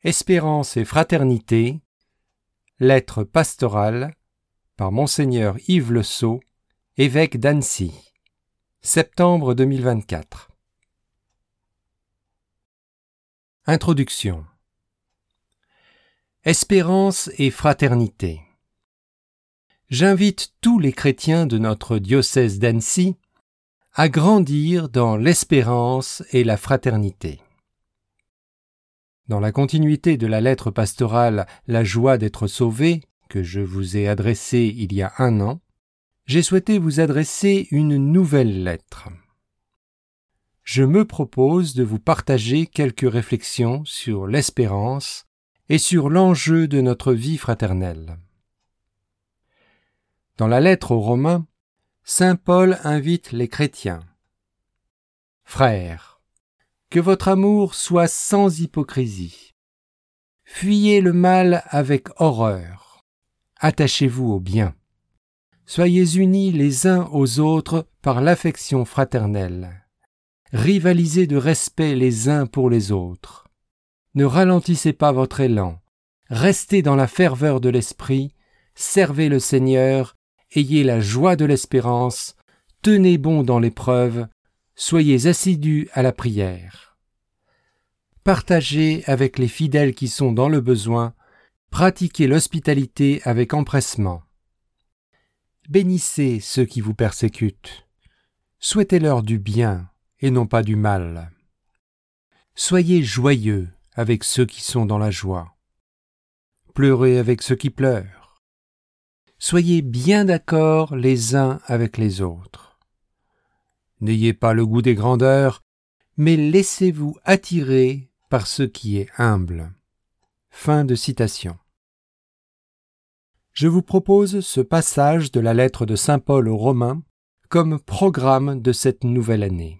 Espérance et fraternité, lettre pastorale par Monseigneur Yves Le Sceau, évêque d'Annecy, septembre 2024. Introduction. Espérance et fraternité. J'invite tous les chrétiens de notre diocèse d'Annecy à grandir dans l'espérance et la fraternité. Dans la continuité de la lettre pastorale « La joie d'être sauvé » que je vous ai adressée il y a 1 an, j'ai souhaité vous adresser une nouvelle lettre. Je me propose de vous partager quelques réflexions sur l'espérance et sur l'enjeu de notre vie fraternelle. Dans la lettre aux Romains, saint Paul invite les chrétiens. « Frères, que votre amour soit sans hypocrisie. Fuyez le mal avec horreur. Attachez-vous au bien. Soyez unis les uns aux autres par l'affection fraternelle. Rivalisez de respect les uns pour les autres. Ne ralentissez pas votre élan. Restez dans la ferveur de l'esprit. Servez le Seigneur. Ayez la joie de l'espérance. Tenez bon dans l'épreuve. Soyez assidus à la prière. Partagez avec les fidèles qui sont dans le besoin. Pratiquez l'hospitalité avec empressement. Bénissez ceux qui vous persécutent. Souhaitez-leur du bien et non pas du mal. Soyez joyeux avec ceux qui sont dans la joie. Pleurez avec ceux qui pleurent. Soyez bien d'accord les uns avec les autres. N'ayez pas le goût des grandeurs, mais laissez-vous attirer par ce qui est humble. » Fin de citation. Je vous propose ce passage de la lettre de saint Paul aux Romains comme programme de cette nouvelle année.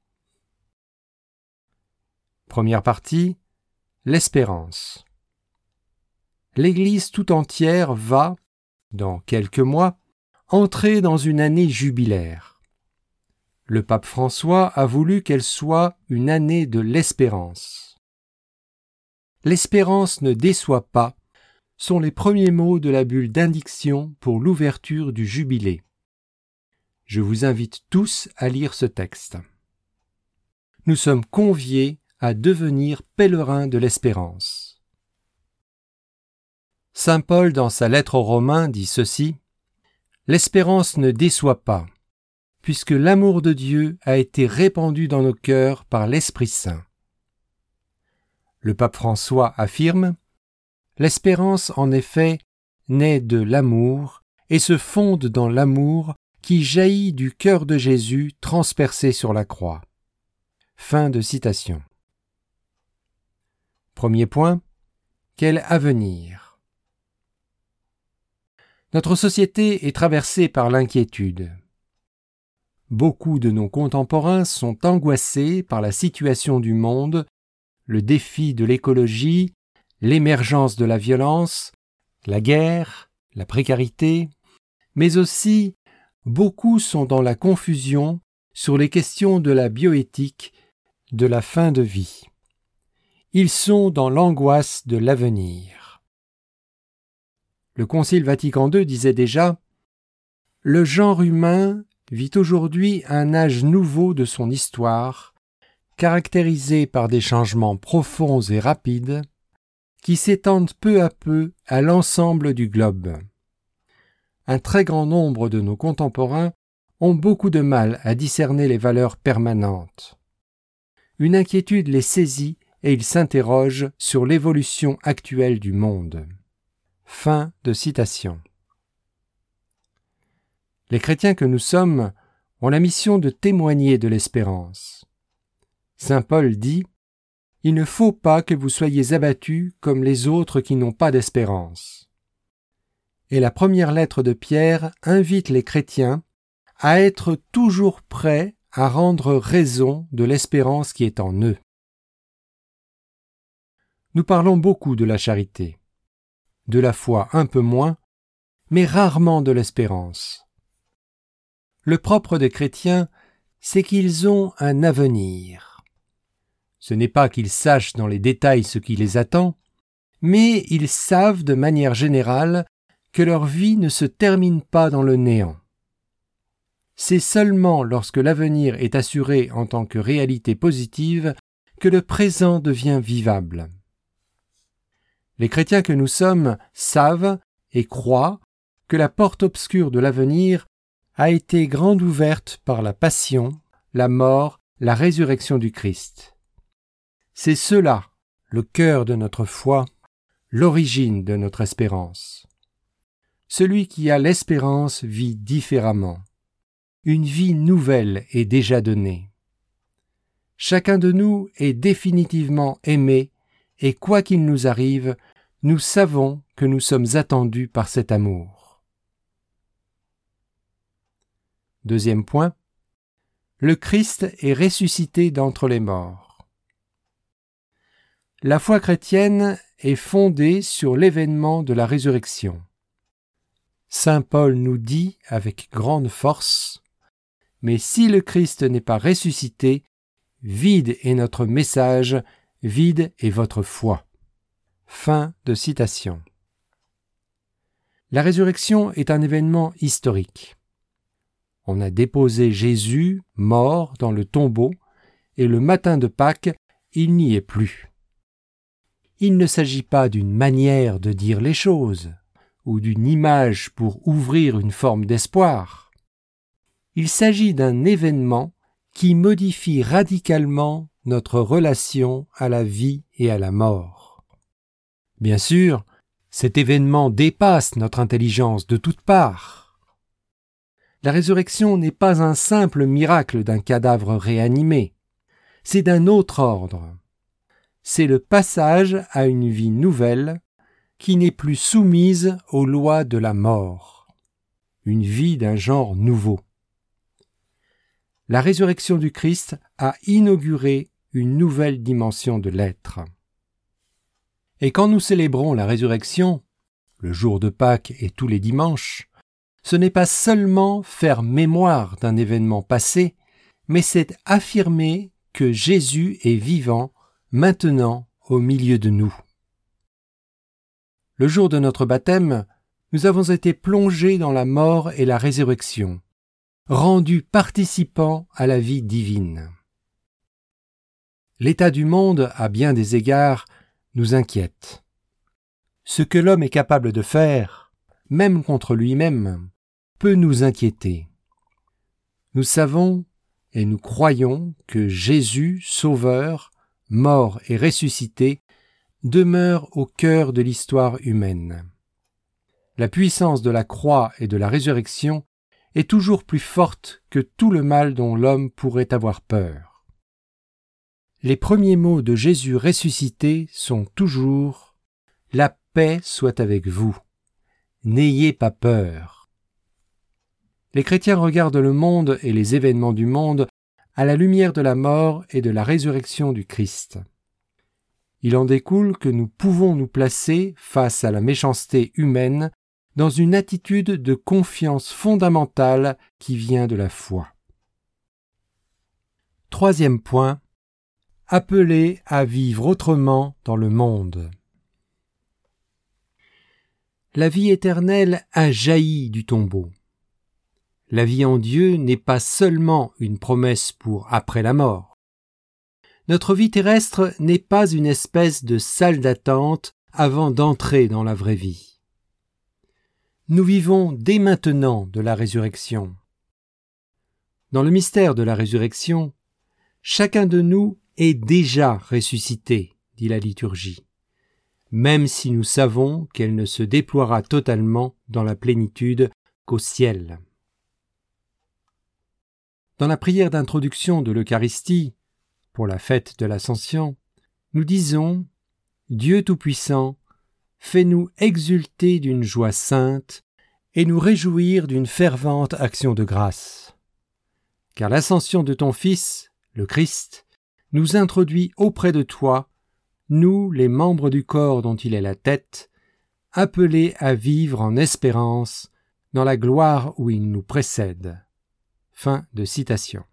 Première partie, l'espérance. L'Église tout entière va, dans quelques mois, entrer dans une année jubilaire. Le pape François a voulu qu'elle soit une année de l'espérance. L'espérance ne déçoit pas sont les premiers mots de la bulle d'indiction pour l'ouverture du jubilé. Je vous invite tous à lire ce texte. Nous sommes conviés à devenir pèlerins de l'espérance. Saint Paul, dans sa lettre aux Romains, dit ceci : « L'espérance ne déçoit pas, puisque l'amour de Dieu a été répandu dans nos cœurs par l'Esprit Saint. » Le pape François affirme : « L'espérance, en effet, naît de l'amour et se fonde dans l'amour qui jaillit du cœur de Jésus transpercé sur la croix. » Fin de citation. Premier point, quel avenir ? Notre société est traversée par l'inquiétude. Beaucoup de nos contemporains sont angoissés par la situation du monde, le défi de l'écologie, l'émergence de la violence, la guerre, la précarité, mais aussi beaucoup sont dans la confusion sur les questions de la bioéthique, de la fin de vie. Ils sont dans l'angoisse de l'avenir. Le Concile Vatican II disait déjà « Le genre humain vit aujourd'hui un âge nouveau de son histoire, caractérisé par des changements profonds et rapides, qui s'étendent peu à peu à l'ensemble du globe. Un très grand nombre de nos contemporains ont beaucoup de mal à discerner les valeurs permanentes. Une inquiétude les saisit et ils s'interrogent sur l'évolution actuelle du monde. » Fin de citation. Les chrétiens que nous sommes ont la mission de témoigner de l'espérance. Saint Paul dit « Il ne faut pas que vous soyez abattus comme les autres qui n'ont pas d'espérance. » Et la première lettre de Pierre invite les chrétiens à être toujours prêts à rendre raison de l'espérance qui est en eux. Nous parlons beaucoup de la charité, de la foi un peu moins, mais rarement de l'espérance. Le propre des chrétiens, c'est qu'ils ont un avenir. Ce n'est pas qu'ils sachent dans les détails ce qui les attend, mais ils savent de manière générale que leur vie ne se termine pas dans le néant. C'est seulement lorsque l'avenir est assuré en tant que réalité positive que le présent devient vivable. Les chrétiens que nous sommes savent et croient que la porte obscure de l'avenir a été grande ouverte par la passion, la mort, la résurrection du Christ. C'est cela, le cœur de notre foi, l'origine de notre espérance. Celui qui a l'espérance vit différemment. Une vie nouvelle est déjà donnée. Chacun de nous est définitivement aimé et quoi qu'il nous arrive, nous savons que nous sommes attendus par cet amour. Deuxième point, le Christ est ressuscité d'entre les morts. La foi chrétienne est fondée sur l'événement de la résurrection. Saint Paul nous dit avec grande force « Mais si le Christ n'est pas ressuscité, vide est notre message, vide est votre foi. » Fin de citation. La résurrection est un événement historique. On a déposé Jésus, mort, dans le tombeau, et le matin de Pâques, il n'y est plus. Il ne s'agit pas d'une manière de dire les choses, ou d'une image pour ouvrir une forme d'espoir. Il s'agit d'un événement qui modifie radicalement notre relation à la vie et à la mort. Bien sûr, cet événement dépasse notre intelligence de toutes parts. La résurrection n'est pas un simple miracle d'un cadavre réanimé, c'est d'un autre ordre. C'est le passage à une vie nouvelle qui n'est plus soumise aux lois de la mort, une vie d'un genre nouveau. La résurrection du Christ a inauguré une nouvelle dimension de l'être. Et quand nous célébrons la résurrection, le jour de Pâques et tous les dimanches, ce n'est pas seulement faire mémoire d'un événement passé, mais c'est affirmer que Jésus est vivant maintenant au milieu de nous. Le jour de notre baptême, nous avons été plongés dans la mort et la résurrection, rendus participants à la vie divine. L'état du monde, à bien des égards, nous inquiète. Ce que l'homme est capable de faire, même contre lui-même, peut nous inquiéter. Nous savons et nous croyons que Jésus, Sauveur, mort et ressuscité, demeure au cœur de l'histoire humaine. La puissance de la croix et de la résurrection est toujours plus forte que tout le mal dont l'homme pourrait avoir peur. Les premiers mots de Jésus ressuscité sont toujours « La paix soit avec vous. N'ayez pas peur. » Les chrétiens regardent le monde et les événements du monde à la lumière de la mort et de la résurrection du Christ. Il en découle que nous pouvons nous placer face à la méchanceté humaine dans une attitude de confiance fondamentale qui vient de la foi. Troisième point, appelé à vivre autrement dans le monde. La vie éternelle a jailli du tombeau. La vie en Dieu n'est pas seulement une promesse pour après la mort. Notre vie terrestre n'est pas une espèce de salle d'attente avant d'entrer dans la vraie vie. Nous vivons dès maintenant de la résurrection. Dans le mystère de la résurrection, chacun de nous est déjà ressuscité, dit la liturgie, même si nous savons qu'elle ne se déploiera totalement dans la plénitude qu'au ciel. Dans la prière d'introduction de l'Eucharistie, pour la fête de l'Ascension, nous disons « Dieu Tout-Puissant, fais-nous exulter d'une joie sainte et nous réjouir d'une fervente action de grâce. Car l'ascension de ton Fils, le Christ, nous introduit auprès de toi, nous, les membres du corps dont il est la tête, appelés à vivre en espérance dans la gloire où il nous précède. » Fin de citation.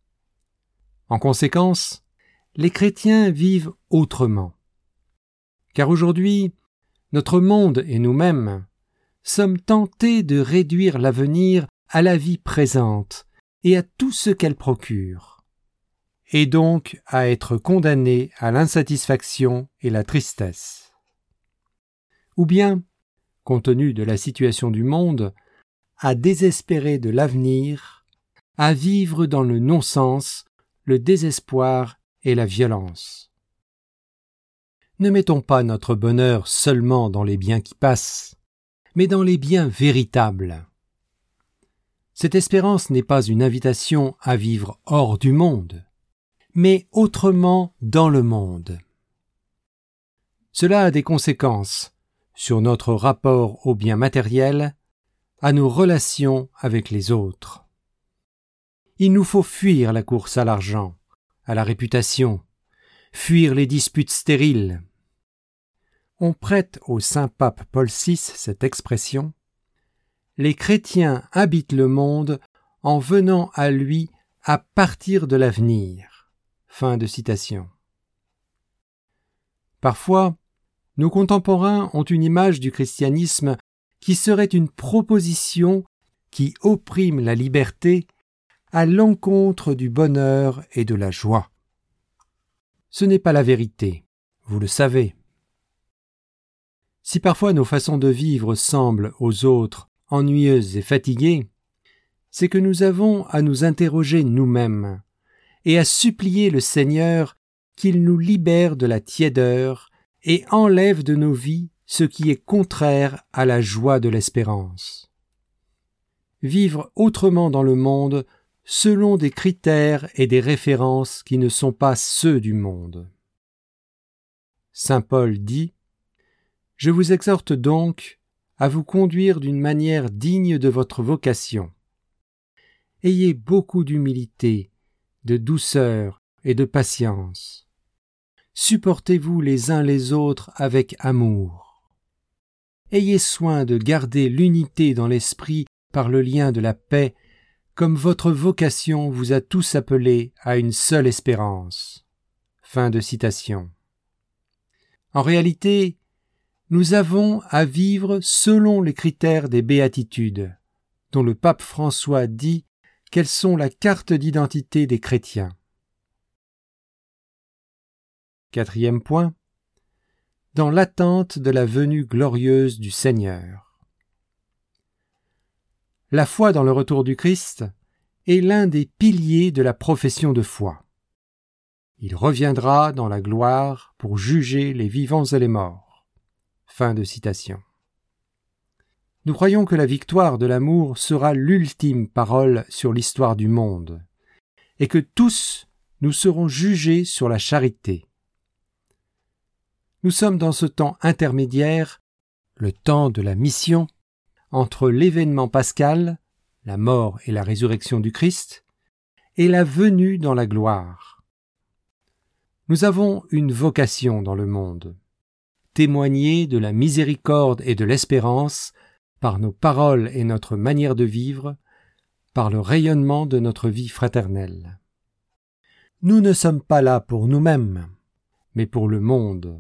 En conséquence, les chrétiens vivent autrement. Car aujourd'hui, notre monde et nous-mêmes sommes tentés de réduire l'avenir à la vie présente et à tout ce qu'elle procure, et donc à être condamnés à l'insatisfaction et la tristesse. Ou bien, compte tenu de la situation du monde, à désespérer de l'avenir, à vivre dans le non-sens, le désespoir et la violence. Ne mettons pas notre bonheur seulement dans les biens qui passent, mais dans les biens véritables. Cette espérance n'est pas une invitation à vivre hors du monde, mais autrement dans le monde. Cela a des conséquences sur notre rapport aux biens matériels, à nos relations avec les autres. Il nous faut fuir la course à l'argent, à la réputation, fuir les disputes stériles. On prête au saint pape Paul VI cette expression « Les chrétiens habitent le monde en venant à lui à partir de l'avenir ». Fin de citation. Parfois, nos contemporains ont une image du christianisme qui serait une proposition qui opprime la liberté à l'encontre du bonheur et de la joie. Ce n'est pas la vérité, vous le savez. Si parfois nos façons de vivre semblent aux autres ennuyeuses et fatiguées, c'est que nous avons à nous interroger nous-mêmes et à supplier le Seigneur qu'il nous libère de la tiédeur et enlève de nos vies ce qui est contraire à la joie de l'espérance. Vivre autrement dans le monde selon des critères et des références qui ne sont pas ceux du monde. Saint Paul dit « Je vous exhorte donc à vous conduire d'une manière digne de votre vocation. Ayez beaucoup d'humilité, de douceur et de patience. Supportez-vous les uns les autres avec amour. Ayez soin de garder l'unité dans l'esprit par le lien de la paix, comme votre vocation vous a tous appelés à une seule espérance. » Fin de citation. En réalité, nous avons à vivre selon les critères des béatitudes, dont le pape François dit qu'elles sont la carte d'identité des chrétiens. Quatrième point, dans l'attente de la venue glorieuse du Seigneur. La foi dans le retour du Christ est l'un des piliers de la profession de foi. Il reviendra dans la gloire pour juger les vivants et les morts. Fin de citation. Nous croyons que la victoire de l'amour sera l'ultime parole sur l'histoire du monde, et que tous nous serons jugés sur la charité. Nous sommes dans ce temps intermédiaire, le temps de la mission, entre l'événement pascal, la mort et la résurrection du Christ, et la venue dans la gloire. Nous avons une vocation dans le monde, témoigner de la miséricorde et de l'espérance par nos paroles et notre manière de vivre, par le rayonnement de notre vie fraternelle. Nous ne sommes pas là pour nous-mêmes, mais pour le monde.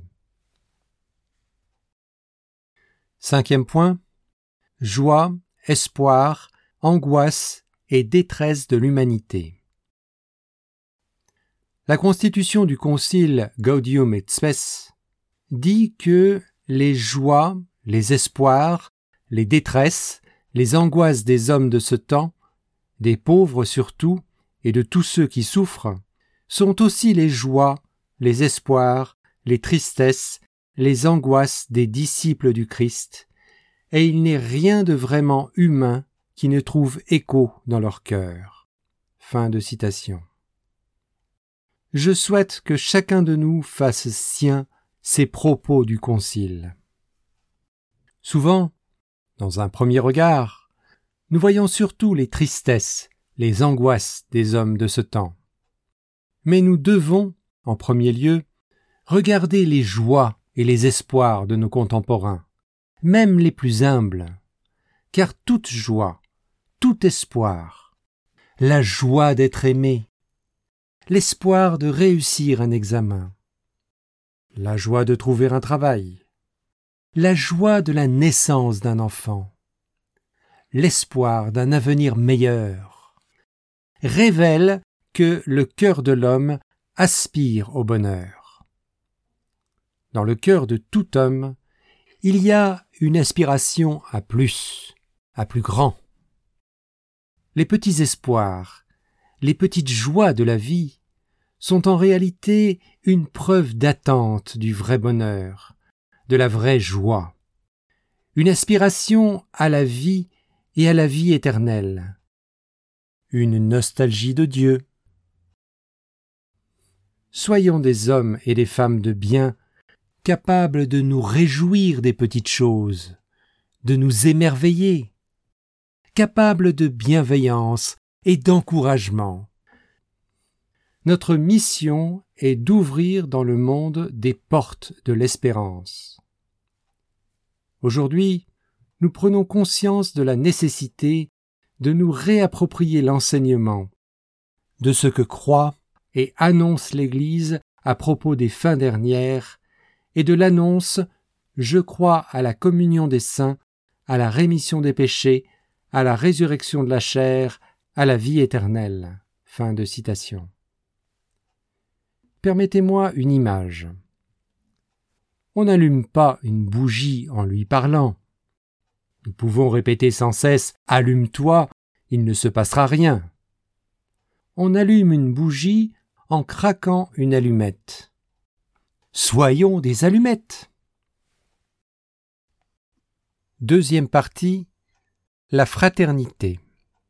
Cinquième point, joie, espoir, angoisse et détresse de l'humanité. La constitution du concile Gaudium et Spes dit que les joies, les espoirs, les détresses, les angoisses des hommes de ce temps, des pauvres surtout, et de tous ceux qui souffrent, sont aussi les joies, les espoirs, les tristesses, les angoisses des disciples du Christ, et il n'est rien de vraiment humain qui ne trouve écho dans leur cœur. Fin de citation. Je souhaite que chacun de nous fasse sien ces propos du Concile. Souvent, dans un premier regard, nous voyons surtout les tristesses, les angoisses des hommes de ce temps. Mais nous devons, en premier lieu, regarder les joies et les espoirs de nos contemporains, même les plus humbles, car toute joie, tout espoir, la joie d'être aimé, l'espoir de réussir un examen, la joie de trouver un travail, la joie de la naissance d'un enfant, l'espoir d'un avenir meilleur, révèlent que le cœur de l'homme aspire au bonheur. Dans le cœur de tout homme, il y a une aspiration à plus grand. Les petits espoirs, les petites joies de la vie sont en réalité une preuve d'attente du vrai bonheur, de la vraie joie, une aspiration à la vie et à la vie éternelle, une nostalgie de Dieu. Soyons des hommes et des femmes de bien, capables de nous réjouir des petites choses, de nous émerveiller, capables de bienveillance et d'encouragement. Notre mission est d'ouvrir dans le monde des portes de l'espérance. Aujourd'hui, nous prenons conscience de la nécessité de nous réapproprier l'enseignement de ce que croit et annonce l'Église à propos des fins dernières et de l'annonce « Je crois à la communion des saints, à la rémission des péchés, à la résurrection de la chair, à la vie éternelle. » Fin de citation. Permettez-moi une image. On n'allume pas une bougie en lui parlant. Nous pouvons répéter sans cesse « Allume-toi », il ne se passera rien. On allume une bougie en craquant une allumette. Soyons des allumettes. Deuxième partie, la fraternité.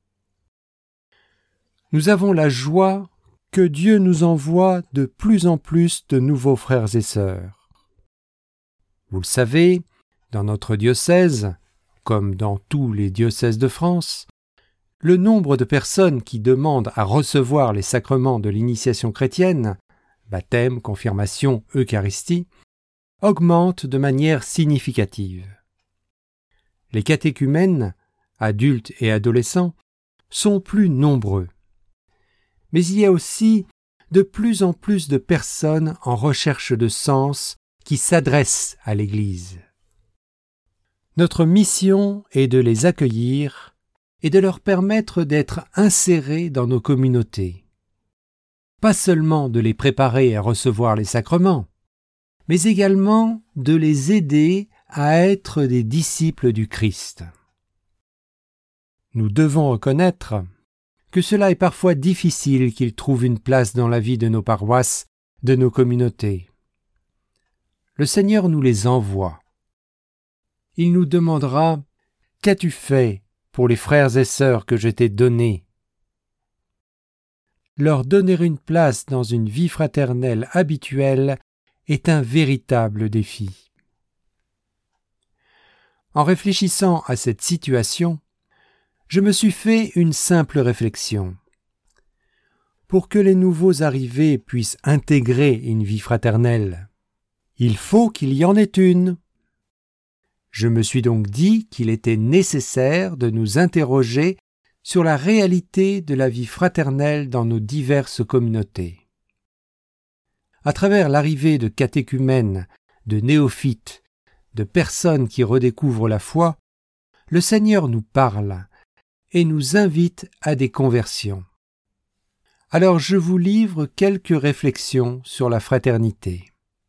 Nous avons la joie que Dieu nous envoie de plus en plus de nouveaux frères et sœurs. Vous le savez, dans notre diocèse, comme dans tous les diocèses de France, le nombre de personnes qui demandent à recevoir les sacrements de l'initiation chrétienne, baptême, confirmation, Eucharistie, augmente de manière significative. Les catéchumènes, adultes et adolescents, sont plus nombreux. Mais il y a aussi de plus en plus de personnes en recherche de sens qui s'adressent à l'Église. Notre mission est de les accueillir et de leur permettre d'être insérés dans nos communautés. Pas seulement de les préparer à recevoir les sacrements, mais également de les aider à être des disciples du Christ. Nous devons reconnaître que cela est parfois difficile qu'ils trouvent une place dans la vie de nos paroisses, de nos communautés. Le Seigneur nous les envoie. Il nous demandera « Qu'as-tu fait pour les frères et sœurs que je t'ai donnés ?» Leur donner une place dans une vie fraternelle habituelle est un véritable défi. En réfléchissant à cette situation, je me suis fait une simple réflexion. Pour que les nouveaux arrivés puissent intégrer une vie fraternelle, il faut qu'il y en ait une. Je me suis donc dit qu'il était nécessaire de nous interroger sur la réalité de la vie fraternelle dans nos diverses communautés. À travers l'arrivée de catéchumènes, de néophytes, de personnes qui redécouvrent la foi, le Seigneur nous parle et nous invite à des conversions. Alors je vous livre quelques réflexions sur la fraternité.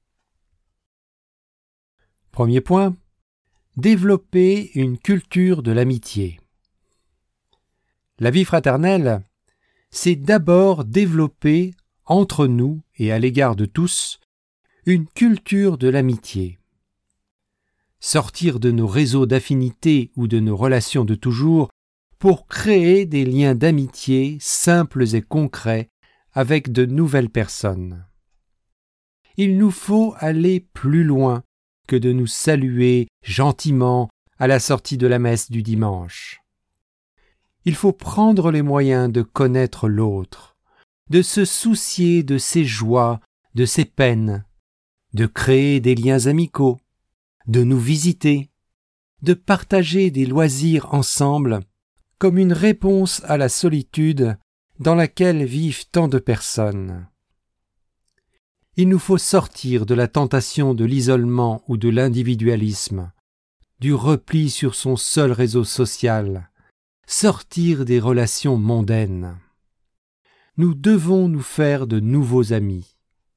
Premier point, développer une culture de l'amitié. La vie fraternelle, c'est d'abord développer entre nous et à l'égard de tous une culture de l'amitié. Sortir de nos réseaux d'affinité ou de nos relations de toujours pour créer des liens d'amitié simples et concrets avec de nouvelles personnes. Il nous faut aller plus loin que de nous saluer gentiment à la sortie de la messe du dimanche. Il faut prendre les moyens de connaître l'autre, de se soucier de ses joies, de ses peines, de créer des liens amicaux, de nous visiter, de partager des loisirs ensemble, comme une réponse à la solitude dans laquelle vivent tant de personnes. Il nous faut sortir de la tentation de l'isolement ou de l'individualisme, du repli sur son seul réseau social, sortir des relations mondaines. Nous devons nous faire de nouveaux amis.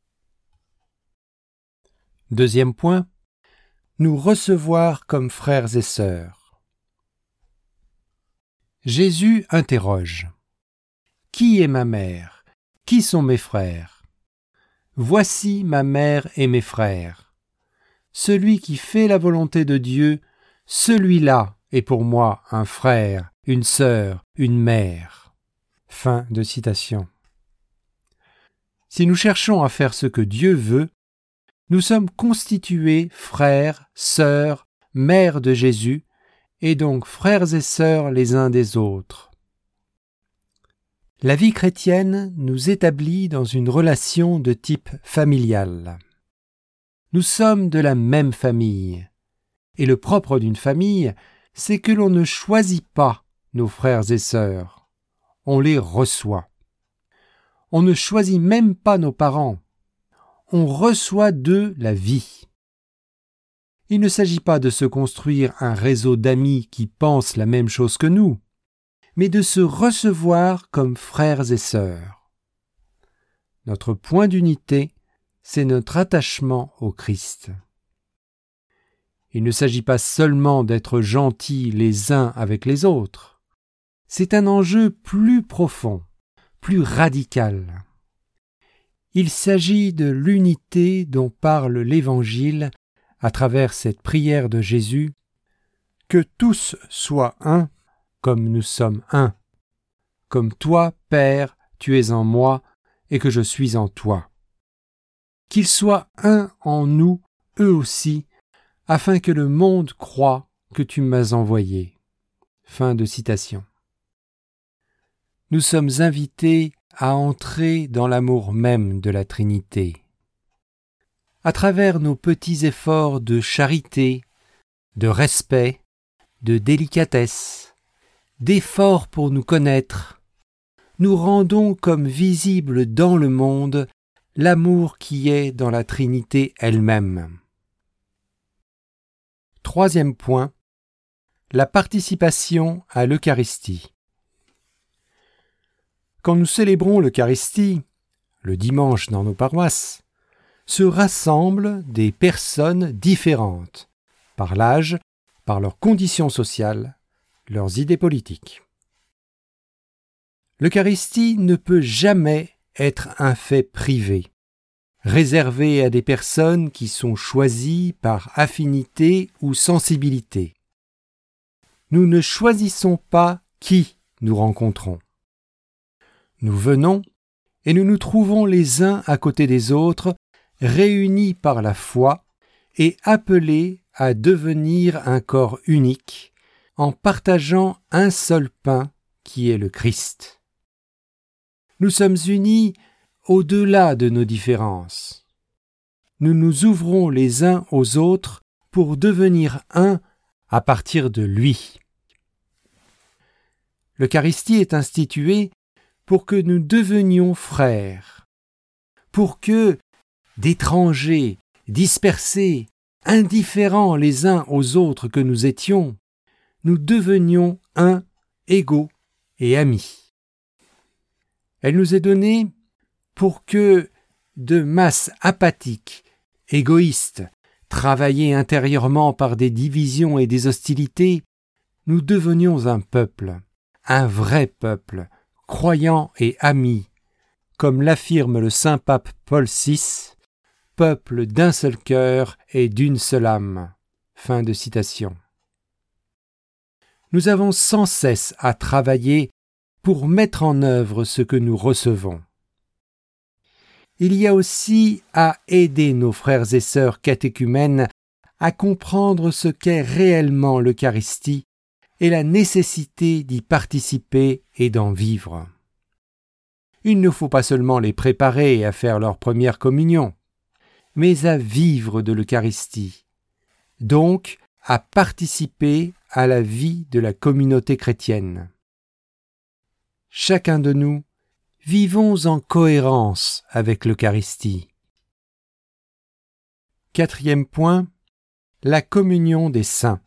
Deuxième point, nous recevoir comme frères et sœurs. Jésus interroge. Qui est ma mère? Qui sont mes frères? Voici ma mère et mes frères. Celui qui fait la volonté de Dieu, celui-là est pour moi un frère, une sœur, une mère. Fin de citation. Si nous cherchons à faire ce que Dieu veut, nous sommes constitués frères, sœurs, mères de Jésus, et donc frères et sœurs les uns des autres. La vie chrétienne nous établit dans une relation de type familial. Nous sommes de la même famille, et le propre d'une famille, c'est que l'on ne choisit pas nos frères et sœurs, on les reçoit. On ne choisit même pas nos parents, on reçoit d'eux la vie. Il ne s'agit pas de se construire un réseau d'amis qui pensent la même chose que nous, mais de se recevoir comme frères et sœurs. Notre point d'unité, c'est notre attachement au Christ. Il ne s'agit pas seulement d'être gentils les uns avec les autres. C'est un enjeu plus profond, plus radical. Il s'agit de l'unité dont parle l'Évangile à travers cette prière de Jésus, « Que tous soient un, comme nous sommes un, comme toi, Père, tu es en moi, et que je suis en toi. Qu'ils soient un en nous, eux aussi, afin que le monde croie que tu m'as envoyé. » Fin de citation. Nous sommes invités à entrer dans l'amour même de la Trinité. À travers nos petits efforts de charité, de respect, de délicatesse, d'efforts pour nous connaître, nous rendons comme visible dans le monde l'amour qui est dans la Trinité elle-même. Troisième point, la participation à l'Eucharistie. Quand nous célébrons l'Eucharistie, le dimanche dans nos paroisses, se rassemblent des personnes différentes, par l'âge, par leurs conditions sociales, leurs idées politiques. L'Eucharistie ne peut jamais être un fait privé, réservé à des personnes qui sont choisies par affinité ou sensibilité. Nous ne choisissons pas qui nous rencontrons. Nous venons et nous nous trouvons les uns à côté des autres, réunis par la foi et appelés à devenir un corps unique en partageant un seul pain qui est le Christ. Nous sommes unis au-delà de nos différences. Nous nous ouvrons les uns aux autres pour devenir un à partir de lui. L'Eucharistie est instituée pour que nous devenions frères, pour que, d'étrangers, dispersés, indifférents les uns aux autres que nous étions, nous devenions un, égaux et amis. Elle nous est donnée pour que, de masses apathiques, égoïstes, travaillées intérieurement par des divisions et des hostilités, nous devenions un peuple, un vrai peuple, croyants et amis, comme l'affirme le saint pape Paul VI, peuple d'un seul cœur et d'une seule âme. Fin de citation. Nous avons sans cesse à travailler pour mettre en œuvre ce que nous recevons. Il y a aussi à aider nos frères et sœurs catéchumènes à comprendre ce qu'est réellement l'Eucharistie et la nécessité d'y participer et d'en vivre. Il ne faut pas seulement les préparer à faire leur première communion, mais à vivre de l'Eucharistie, donc à participer à la vie de la communauté chrétienne. Chacun de nous, vivons en cohérence avec l'Eucharistie. 4e point, la communion des saints.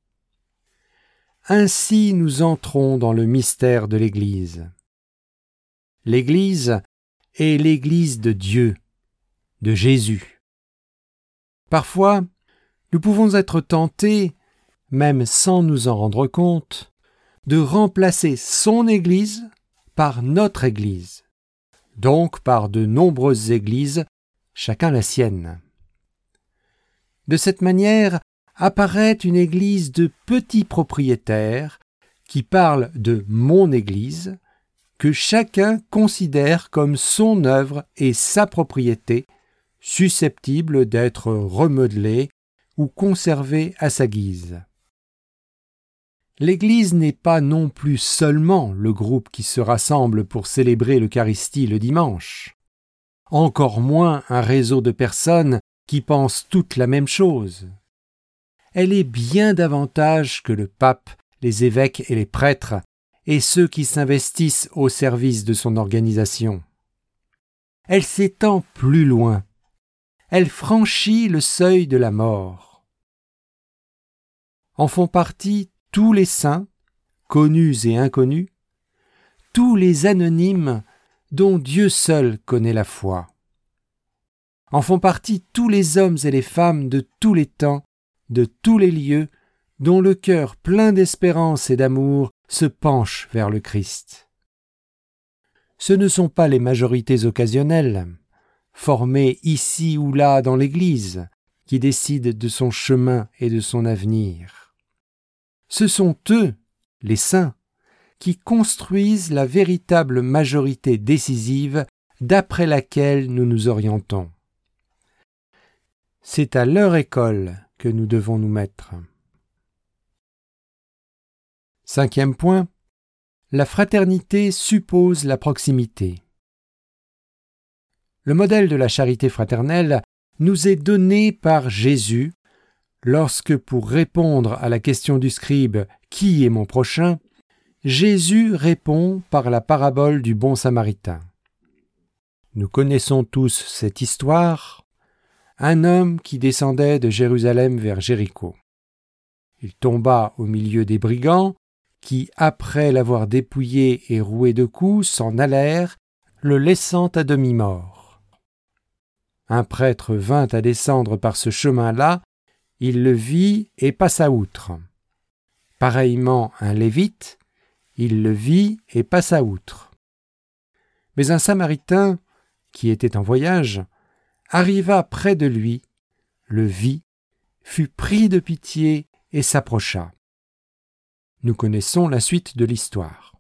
Ainsi nous entrons dans le mystère de l'Église. L'Église est l'Église de Dieu, de Jésus. Parfois, nous pouvons être tentés, même sans nous en rendre compte, de remplacer son Église par notre Église, donc par de nombreuses églises, chacun la sienne. De cette manière apparaît une Église de petits propriétaires qui parle de « mon Église » que chacun considère comme son œuvre et sa propriété, susceptible d'être remodelée ou conservée à sa guise. L'Église n'est pas non plus seulement le groupe qui se rassemble pour célébrer l'Eucharistie le dimanche, encore moins un réseau de personnes qui pensent toutes la même chose. Elle est bien davantage que le pape, les évêques et les prêtres, et ceux qui s'investissent au service de son organisation. Elle s'étend plus loin. Elle franchit le seuil de la mort. En font partie tous les saints, connus et inconnus, tous les anonymes dont Dieu seul connaît la foi. En font partie tous les hommes et les femmes de tous les temps, de tous les lieux, dont le cœur plein d'espérance et d'amour se penche vers le Christ. Ce ne sont pas les majorités occasionnelles, formées ici ou là dans l'Église, qui décident de son chemin et de son avenir. Ce sont eux, les saints, qui construisent la véritable majorité décisive d'après laquelle nous nous orientons. C'est à leur école que nous devons nous mettre. 5e point, la fraternité suppose la proximité. Le modèle de la charité fraternelle nous est donné par Jésus lorsque, pour répondre à la question du scribe « Qui est mon prochain ?», Jésus répond par la parabole du bon samaritain. Nous connaissons tous cette histoire. Un homme qui descendait de Jérusalem vers Jéricho. Il tomba au milieu des brigands qui, après l'avoir dépouillé et roué de coups, s'en allèrent, le laissant à demi-mort. Un prêtre vint à descendre par ce chemin-là, il le vit et passa outre. Pareillement un lévite, il le vit et passa outre. Mais un samaritain, qui était en voyage, arriva près de lui, le vit, fut pris de pitié et s'approcha. Nous connaissons la suite de l'histoire.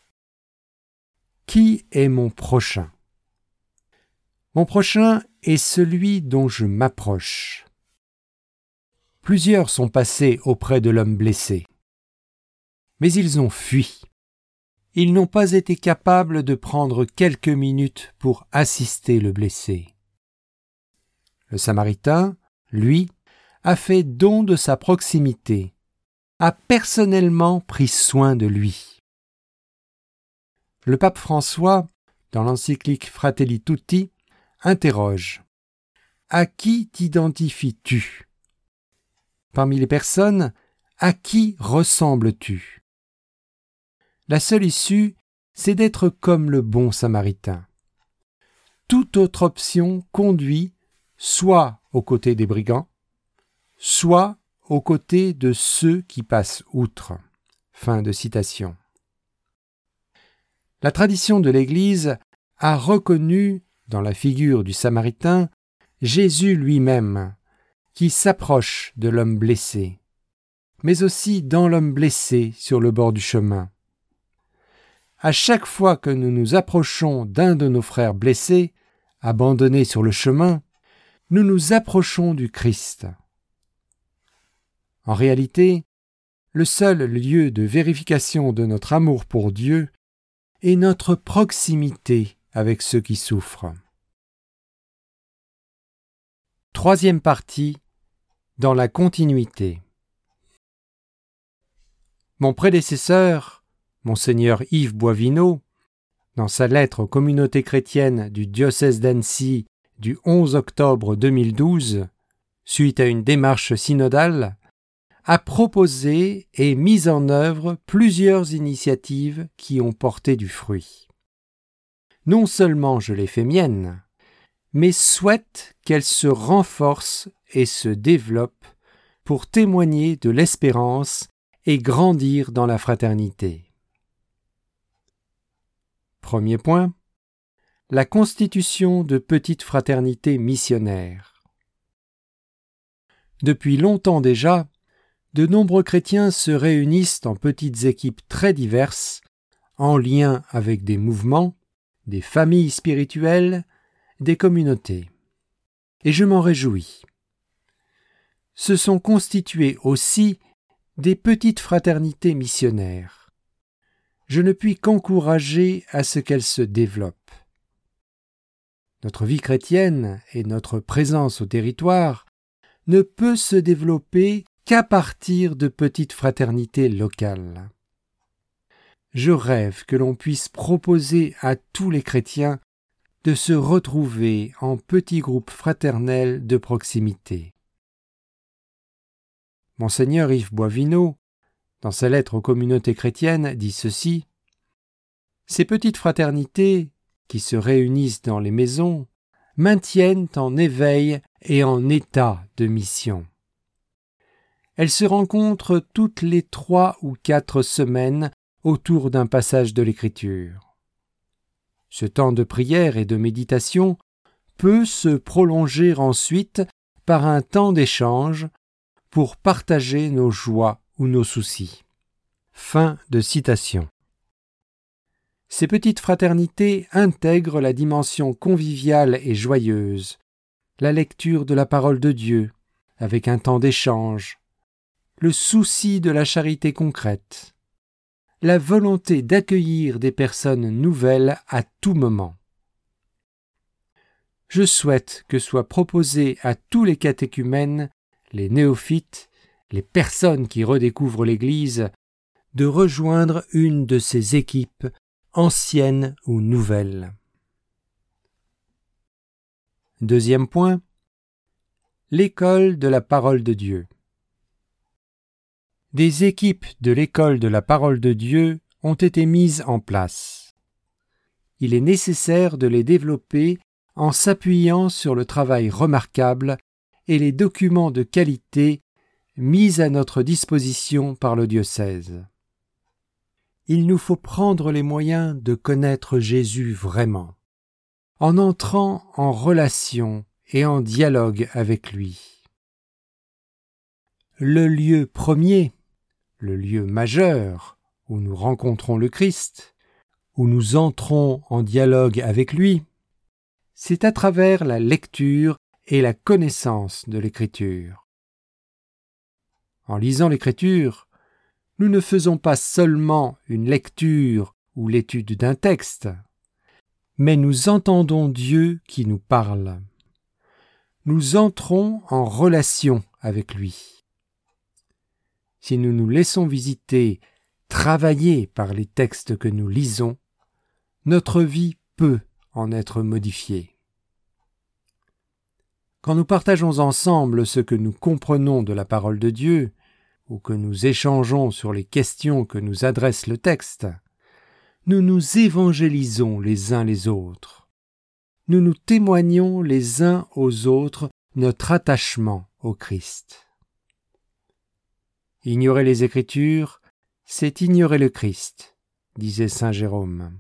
Qui est mon prochain ? Mon prochain est celui dont je m'approche. Plusieurs sont passés auprès de l'homme blessé. Mais ils ont fui. Ils n'ont pas été capables de prendre quelques minutes pour assister le blessé. Le Samaritain, lui, a fait don de sa proximité, a personnellement pris soin de lui. Le pape François, dans l'encyclique Fratelli Tutti, interroge « À qui t'identifies-tu » Parmi les personnes, à qui ressembles-tu ? La seule issue, c'est d'être comme le bon Samaritain. Toute autre option conduit soit aux côtés des brigands, soit aux côtés de ceux qui passent outre. » Fin de citation. La tradition de l'Église a reconnu, dans la figure du Samaritain, Jésus lui-même, qui s'approche de l'homme blessé, mais aussi dans l'homme blessé sur le bord du chemin. À chaque fois que nous nous approchons d'un de nos frères blessés, abandonnés sur le chemin, nous nous approchons du Christ. En réalité, le seul lieu de vérification de notre amour pour Dieu est notre proximité avec ceux qui souffrent. 3e partie, dans la continuité. Mon prédécesseur, Monseigneur Yves Boisvinaud, dans sa lettre aux communautés chrétiennes du diocèse d'Annecy du 11 octobre 2012, suite à une démarche synodale, a proposé et mis en œuvre plusieurs initiatives qui ont porté du fruit. Non seulement je les fais miennes, mais souhaite qu'elles se renforcent et se développent pour témoigner de l'espérance et grandir dans la fraternité. Premier point, la constitution de petites fraternités missionnaires. Depuis longtemps déjà, de nombreux chrétiens se réunissent en petites équipes très diverses, en lien avec des mouvements, des familles spirituelles, des communautés. Et je m'en réjouis. Se sont constituées aussi des petites fraternités missionnaires. Je ne puis qu'encourager à ce qu'elles se développent. Notre vie chrétienne et notre présence au territoire ne peut se développer qu'à partir de petites fraternités locales. Je rêve que l'on puisse proposer à tous les chrétiens de se retrouver en petits groupes fraternels de proximité. Monseigneur Yves Boisvino, dans sa lettre aux communautés chrétiennes, dit ceci : « Ces petites fraternités, qui se réunissent dans les maisons, maintiennent en éveil et en état de mission. Elles se rencontrent toutes les 3 ou 4 semaines autour d'un passage de l'Écriture. Ce temps de prière et de méditation peut se prolonger ensuite par un temps d'échange pour partager nos joies ou nos soucis. » Fin de citation. Ces petites fraternités intègrent la dimension conviviale et joyeuse, la lecture de la parole de Dieu, avec un temps d'échange, le souci de la charité concrète, la volonté d'accueillir des personnes nouvelles à tout moment. Je souhaite que soient proposés à tous les catéchumènes, les néophytes, les personnes qui redécouvrent l'Église, de rejoindre une de ces équipes, anciennes ou nouvelles. Deuxième point, l'école de la parole de Dieu. Des équipes de l'école de la parole de Dieu ont été mises en place. Il est nécessaire de les développer en s'appuyant sur le travail remarquable et les documents de qualité mis à notre disposition par le diocèse. Il nous faut prendre les moyens de connaître Jésus vraiment, en entrant en relation et en dialogue avec lui. Le lieu premier, le lieu majeur où nous rencontrons le Christ, où nous entrons en dialogue avec lui, c'est à travers la lecture et la connaissance de l'Écriture. En lisant l'Écriture, nous ne faisons pas seulement une lecture ou l'étude d'un texte, mais nous entendons Dieu qui nous parle. Nous entrons en relation avec lui. Si nous nous laissons visiter, travailler par les textes que nous lisons, notre vie peut en être modifiée. Quand nous partageons ensemble ce que nous comprenons de la parole de Dieu, ou que nous échangeons sur les questions que nous adresse le texte, nous nous évangélisons les uns les autres. Nous nous témoignons les uns aux autres notre attachement au Christ. Ignorer les Écritures, c'est ignorer le Christ, disait saint Jérôme.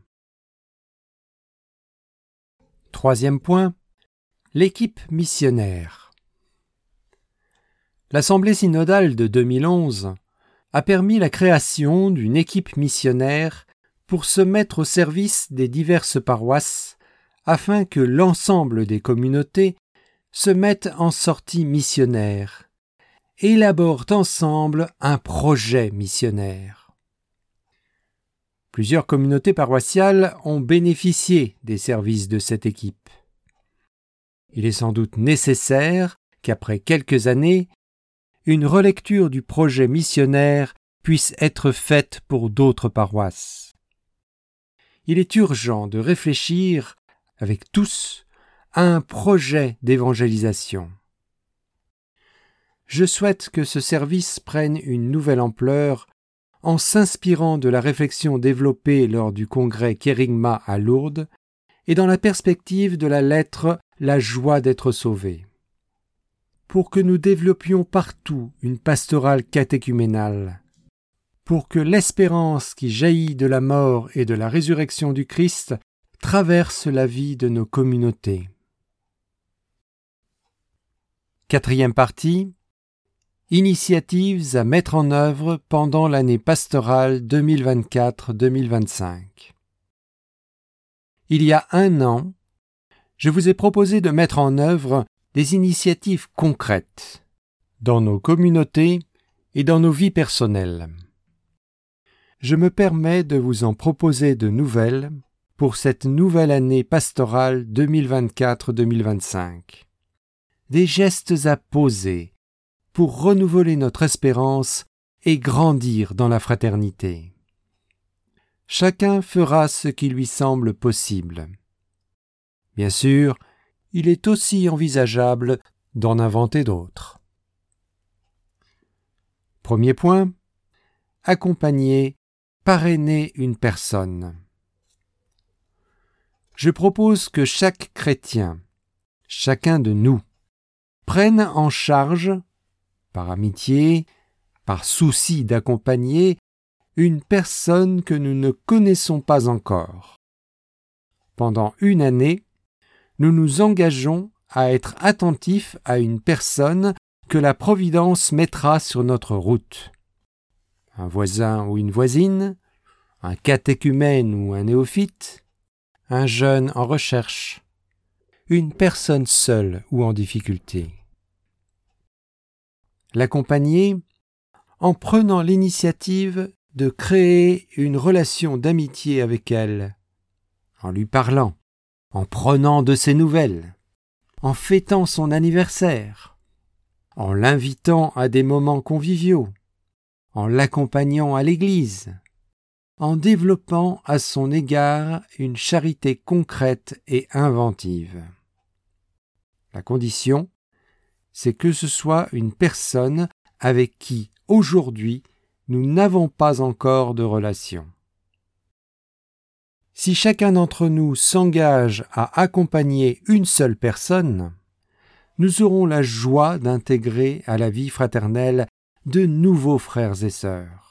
Troisième point, l'équipe missionnaire. L'Assemblée synodale de 2011 a permis la création d'une équipe missionnaire pour se mettre au service des diverses paroisses afin que l'ensemble des communautés se mettent en sortie missionnaire, élaborent ensemble un projet missionnaire. Plusieurs communautés paroissiales ont bénéficié des services de cette équipe. Il est sans doute nécessaire qu'après quelques années, une relecture du projet missionnaire puisse être faite pour d'autres paroisses. Il est urgent de réfléchir, avec tous, à un projet d'évangélisation. je souhaite que ce service prenne une nouvelle ampleur en s'inspirant de la réflexion développée lors du congrès Kérigma à Lourdes et dans la perspective de la lettre « La joie d'être sauvé ». Pour que nous développions partout une pastorale catéchuménale, pour que l'espérance qui jaillit de la mort et de la résurrection du Christ traverse la vie de nos communautés. Quatrième partie. Initiatives à mettre en œuvre pendant l'année pastorale 2024-2025. Il y a un an, je vous ai proposé de mettre en œuvre des initiatives concrètes dans nos communautés et dans nos vies personnelles. Je me permets de vous en proposer de nouvelles pour cette nouvelle année pastorale 2024-2025. Des gestes à poser pour renouveler notre espérance et grandir dans la fraternité. Chacun fera ce qui lui semble possible. Bien sûr, il est aussi envisageable d'en inventer d'autres. Premier point, accompagner, parrainer une personne. Je propose que chaque chrétien, chacun de nous, prenne en charge, par amitié, par souci d'accompagner, une personne que nous ne connaissons pas encore. Pendant une année, nous nous engageons à être attentifs à une personne que la Providence mettra sur notre route. Un voisin ou une voisine, un catéchumène ou un néophyte, un jeune en recherche, une personne seule ou en difficulté. L'accompagner en prenant l'initiative de créer une relation d'amitié avec elle, en lui parlant, en prenant de ses nouvelles, en fêtant son anniversaire, en l'invitant à des moments conviviaux, en l'accompagnant à l'église, en développant à son égard une charité concrète et inventive. La condition, c'est que ce soit une personne avec qui, aujourd'hui, nous n'avons pas encore de relation. Si chacun d'entre nous s'engage à accompagner une seule personne, nous aurons la joie d'intégrer à la vie fraternelle de nouveaux frères et sœurs.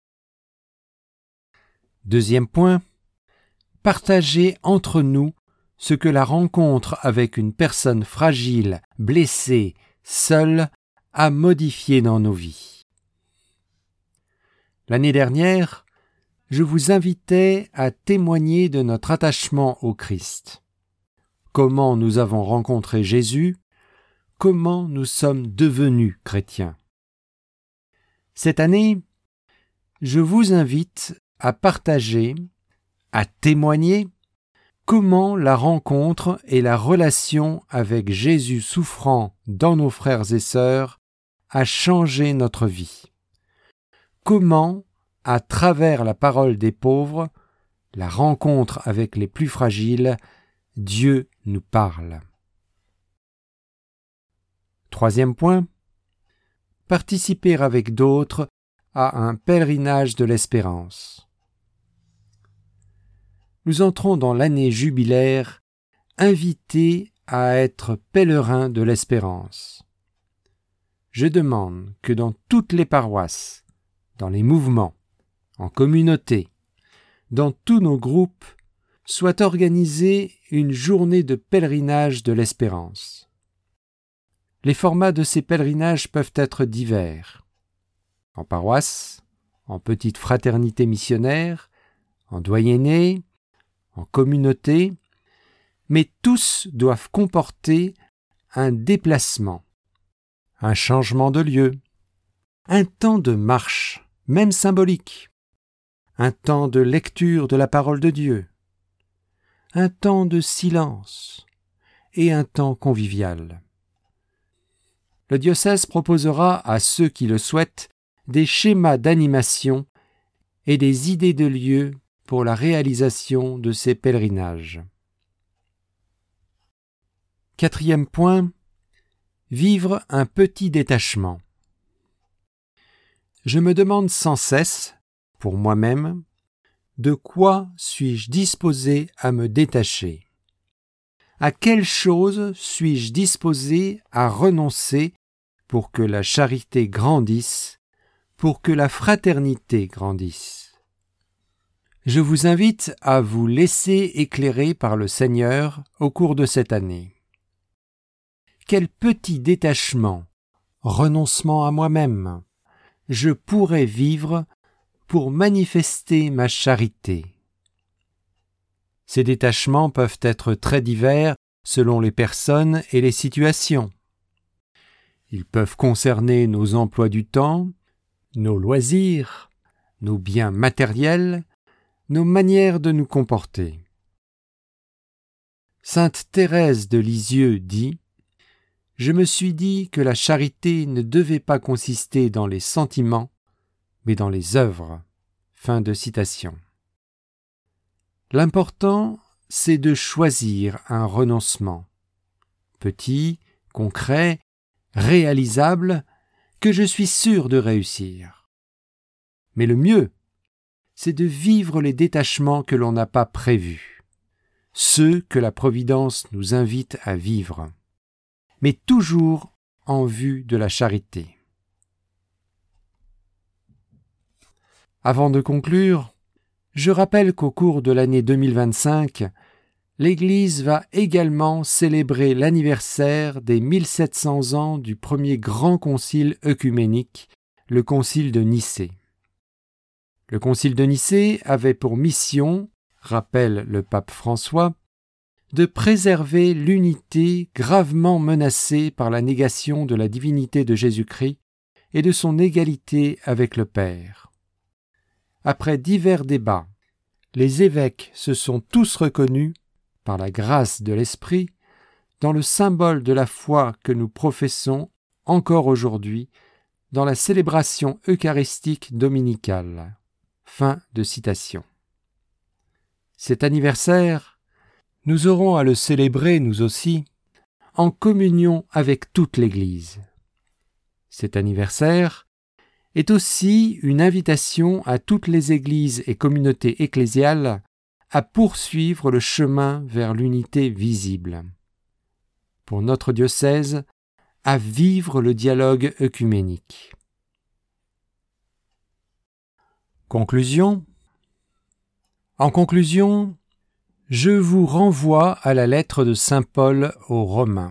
Deuxième point, partager entre nous ce que la rencontre avec une personne fragile, blessée, seule, a modifié dans nos vies. L'année dernière, je vous invitais à témoigner de notre attachement au Christ. Comment nous avons rencontré Jésus, comment nous sommes devenus chrétiens. Cette année, je vous invite à partager, à témoigner comment la rencontre et la relation avec Jésus souffrant dans nos frères et sœurs a changé notre vie. Comment, à travers la parole des pauvres, la rencontre avec les plus fragiles, Dieu nous parle. Troisième point, participer avec d'autres à un pèlerinage de l'espérance. Nous entrons dans l'année jubilaire, invités à être pèlerins de l'espérance. Je demande que dans toutes les paroisses, dans les mouvements, en communauté, dans tous nos groupes, soit organisée une journée de pèlerinage de l'espérance. Les formats de ces pèlerinages peuvent être divers. En paroisse, en petite fraternité missionnaire, en doyenné, en communauté, mais tous doivent comporter un déplacement, un changement de lieu, un temps de marche, même symbolique, un temps de lecture de la parole de Dieu, un temps de silence et un temps convivial. Le diocèse proposera à ceux qui le souhaitent des schémas d'animation et des idées de lieux pour la réalisation de ces pèlerinages. Quatrième point, vivre un petit détachement. Je me demande sans cesse, pour moi-même, de quoi suis-je disposé à me détacher? À quelle chose suis-je disposé à renoncer pour que la charité grandisse, pour que la fraternité grandisse? Je vous invite à vous laisser éclairer par le Seigneur au cours de cette année. Quel petit détachement, renoncement à moi-même, je pourrais vivre pour manifester ma charité. Ces détachements peuvent être très divers selon les personnes et les situations. Ils peuvent concerner nos emplois du temps, nos loisirs, nos biens matériels, nos manières de nous comporter. Sainte Thérèse de Lisieux dit « Je me suis dit que la charité ne devait pas consister dans les sentiments, mais dans les œuvres. » Fin de citation. L'important, c'est de choisir un renoncement, petit, concret, réalisable, que je suis sûr de réussir. Mais le mieux, c'est de vivre les détachements que l'on n'a pas prévus, ceux que la Providence nous invite à vivre, mais toujours en vue de la charité. Avant de conclure, je rappelle qu'au cours de l'année 2025, l'Église va également célébrer l'anniversaire des 1700 ans du premier grand concile œcuménique, le concile de Nicée. Le concile de Nicée avait pour mission, rappelle le pape François, de préserver l'unité gravement menacée par la négation de la divinité de Jésus-Christ et de son égalité avec le Père. Après divers débats, les évêques se sont tous reconnus, par la grâce de l'Esprit, dans le symbole de la foi que nous professons encore aujourd'hui dans la célébration eucharistique dominicale. Fin de citation. Cet anniversaire, nous aurons à le célébrer, nous aussi, en communion avec toute l'Église. Cet anniversaire est aussi une invitation à toutes les églises et communautés ecclésiales à poursuivre le chemin vers l'unité visible. Pour notre diocèse, à vivre le dialogue œcuménique. Conclusion. En conclusion, je vous renvoie à la lettre de saint Paul aux Romains.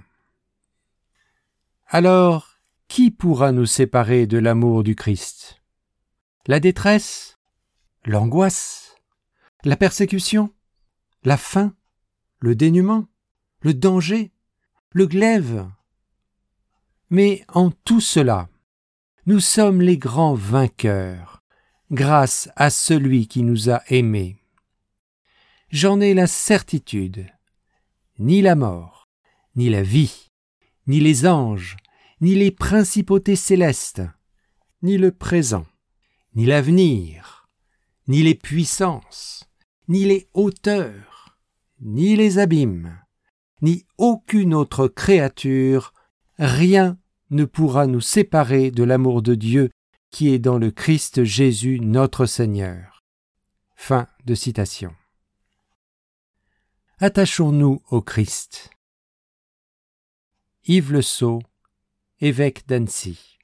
Alors, qui pourra nous séparer de l'amour du Christ? La détresse? L'angoisse? La persécution? La faim? Le dénuement? Le danger? Le glaive? Mais en tout cela, nous sommes les grands vainqueurs, grâce à celui qui nous a aimés. J'en ai la certitude. Ni la mort, ni la vie, ni les anges, ni les principautés célestes, ni le présent, ni l'avenir, ni les puissances, ni les hauteurs, ni les abîmes, ni aucune autre créature, rien ne pourra nous séparer de l'amour de Dieu qui est dans le Christ Jésus notre Seigneur. Fin de citation. Attachons-nous au Christ. Yves Le Sceau, évêque d'Annecy.